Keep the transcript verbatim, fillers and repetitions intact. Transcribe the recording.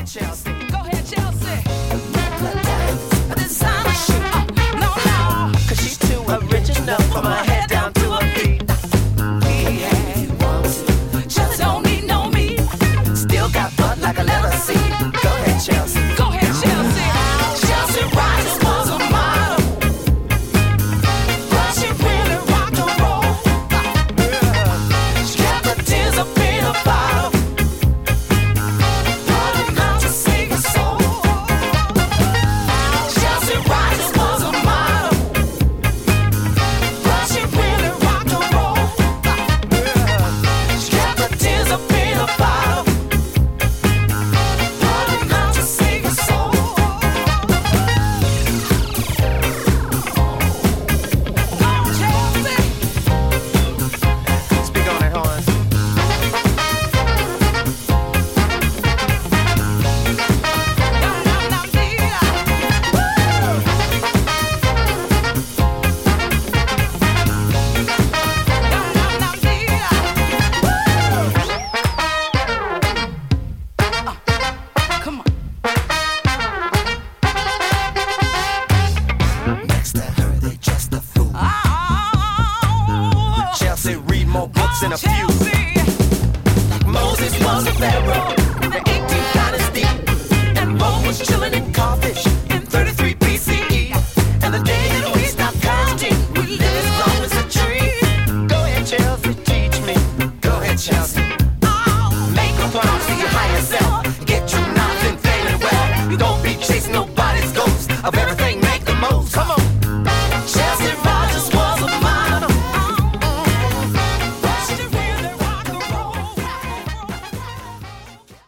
Chelsea. Go ahead, Chelsea. A designer shoe. Uh, no, no. Cause she's too original from her head down to her feet. Yeah. Chelsea don't need no meat. Still got butt like a leather seat. Go ahead, Chelsea. Go ahead, Chelsea. Chelsea Rogers was a model. But she really rocked and roll. She kept her tears up in a bottle. Running out to save her soul. Chelsea Rogers was a model. But she really rocked and roll. She kept her tears up in a bottle. Running out to save her soul. Oh, Chelsea. Speak on it, horns. Come on. Next to her, they just a fool. Chelsea read more books than a few. Moses was a pharaoh.